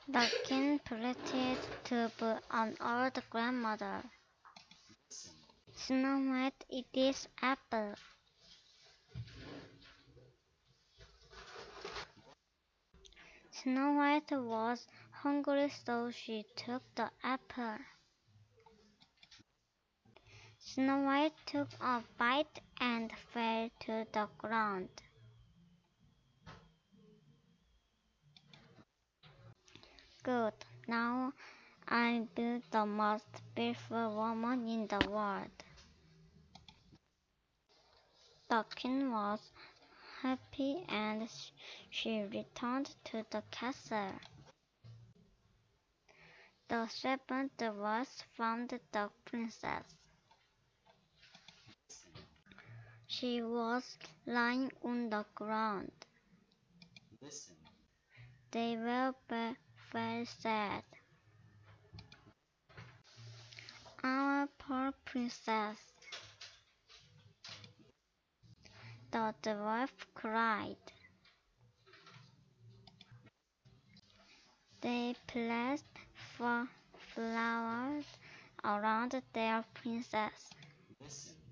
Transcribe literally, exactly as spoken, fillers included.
The king pretended to be an old grandmother. Snow White eats apple. Snow White was hungry, so she took the apple. Snow White took a bite and fell to the ground. Good, now I'll be the most beautiful woman in the world. The king was happy and she returned to the castle. The seven dwarfs found the princess. She was lying on the ground. They were very sad. Our poor princess, the dwarf cried. They placed flowers around their princess.